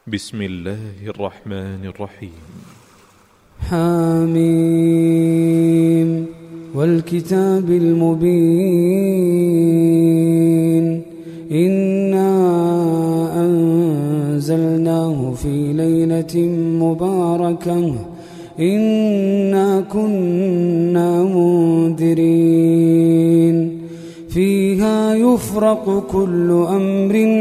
بسم الله الرحمن الرحيم. حميم والكتاب المبين إنا أنزلناه في ليلة مباركة إنا كنا منذرين فيها يفرق كل أمر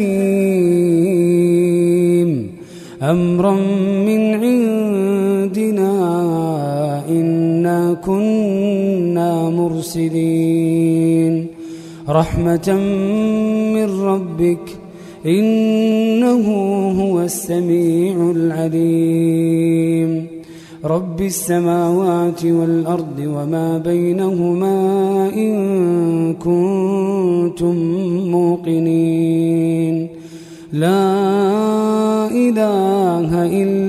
حكيم أمرا من عندنا إنا كنا مرسلين رحمة من ربك إنه هو السميع العليم رب السماوات والأرض وما بينهما إن كنتم موقنين لا إله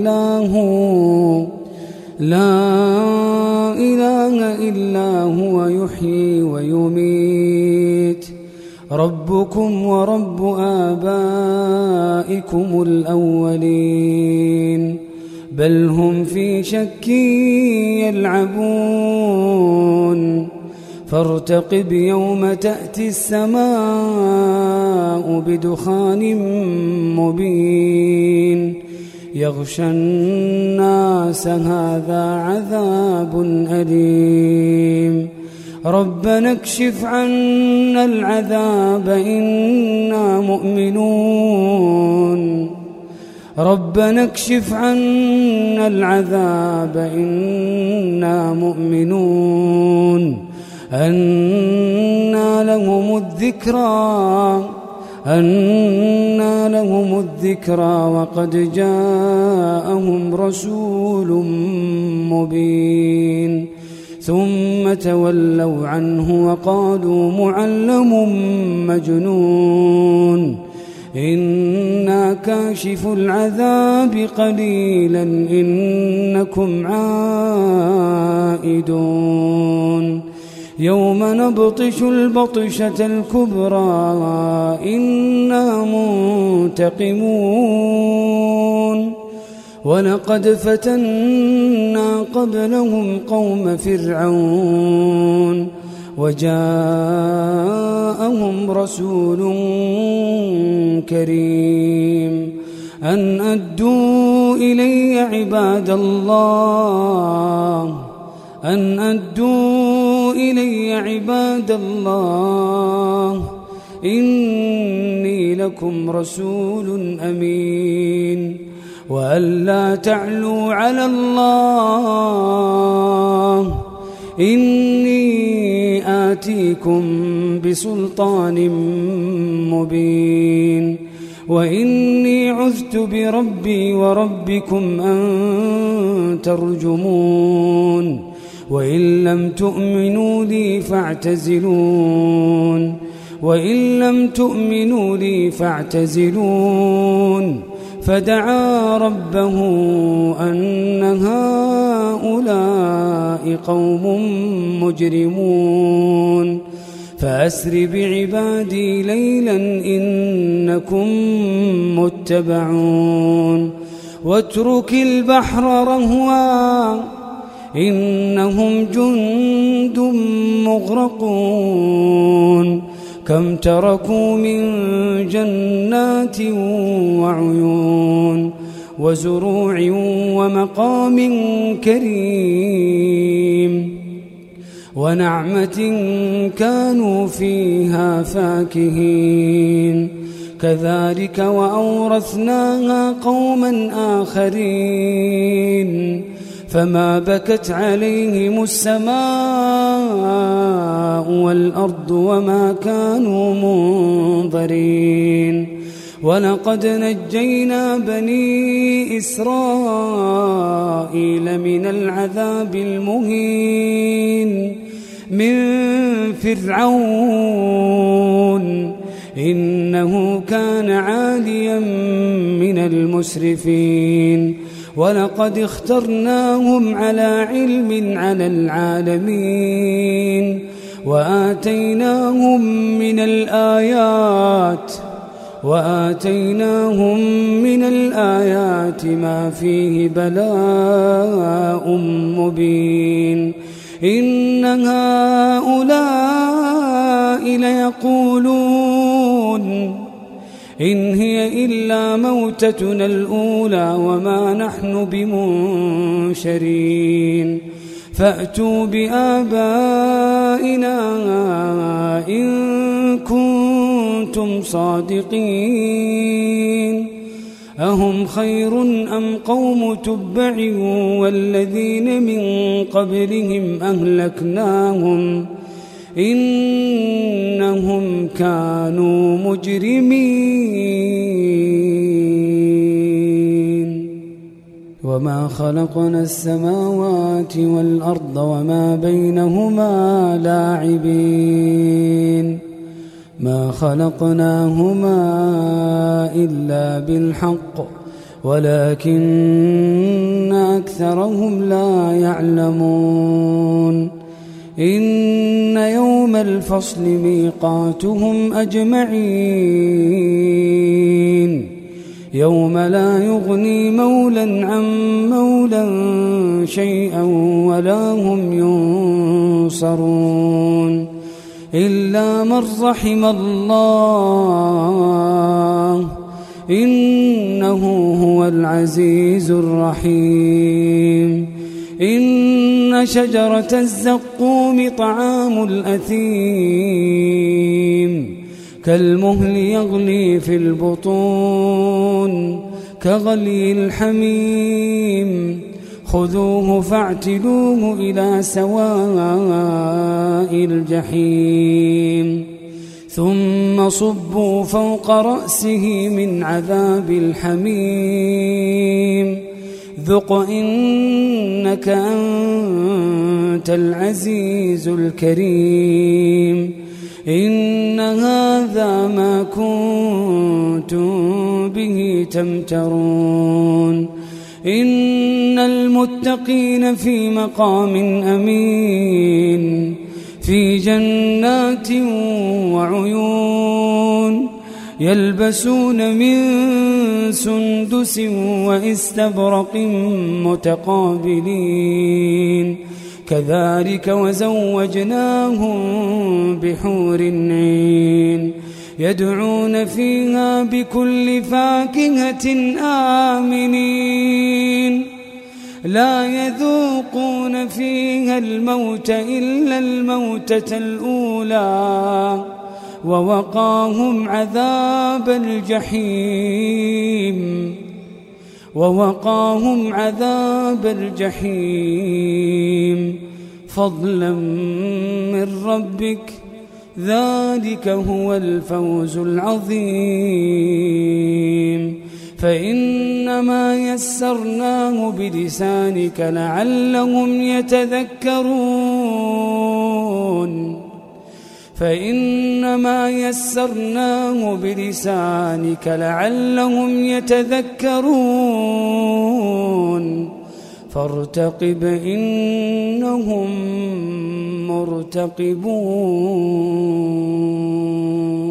إلا هو يحيي ويميت ربكم ورب آبائكم الأولين بل هم في شك يلعبون فارتقب يوم تأتي السماء بدخان مبين يغشى الناس هذا عذاب أليم ربنا اكشف عنا العذاب إنا مؤمنون ربنا اكشف عنا العذاب إنا مؤمنون أنى لهم الذكرى وقد جاءهم رسول مبين ثم تولوا عنه وقالوا معلم مجنون إنا كاشف العذاب قليلا إنكم عائدون يوم نبطش البطشة الكبرى إنا منتقمون ولقد فتنا قبلهم قوم فرعون وجاءهم رسول كريم أن أدوا إلي عباد الله إني لكم رسول أمين وأن لا تعلوا على الله إني آتيكم بسلطان مبين وإني عذت بربي وربكم أن ترجمون وإن لم تؤمنوا لي فاعتزلون فدعا ربه أن هؤلاء قوم مجرمون فأسر بعبادي ليلا إنكم متبعون واترك البحر رهوا إنهم جند مغرقون كم تركوا من جنات وعيون وزروع ومقام كريم ونعمة كانوا فيها فاكهين كذلك وأورثناها قوما آخرين فما بكت عليهم السماء والأرض وما كانوا منظرين ولقد نجينا بني إسرائيل من العذاب المهين من فرعون إنه كان عاليا من المسرفين ولقد اخترناهم على علم على العالمين وآتيناهم من الآيات وآتيناهم من الآيات ما فيه بلاء مبين إن هؤلاء ليقولون إن هي إلا موتتنا الأولى وما نحن بمنشرين فأتوا بآبائنا إن كنتم صادقين أهم خير أم قوم تبع والذين من قبلهم أهلكناهم إنهم كانوا مجرمين وما خلقنا السماوات والأرض وما بينهما لاعبين ما خلقناهما إلا بالحق ولكن أكثرهم لا يعلمون إن يوم الفصل ميقاتهم أجمعين يوم لا يغني مولا عن مولا شيئا ولا هم ينصرون إلا من رحم الله إنه هو العزيز الرحيم إن شجرة الزقوم طعام الأثيم كالمهل يغلي في البطون كغلي الحميم خذوه فاعتلوه إلى سواء الجحيم ثم صبوا فوق رأسه من عذاب الحميم ذق إنك أنت العزيز الكريم إن هذا ما كنتم به تمترون إن المتقين في مقام أمين في جنات وعيون يلبسون من سندس وإستبرق متقابلين كذلك وزوجناهم بحور عين يدعون فيها بكل فاكهة آمنين لا يذوقون فيها الموت إلا الموتة الأولى ووقاهم عذاب الجحيم فضلا من ربك ذلك هو الفوز العظيم فإنما يسرناه بلسانك لعلهم يتذكرون فارتقب إنهم مرتقبون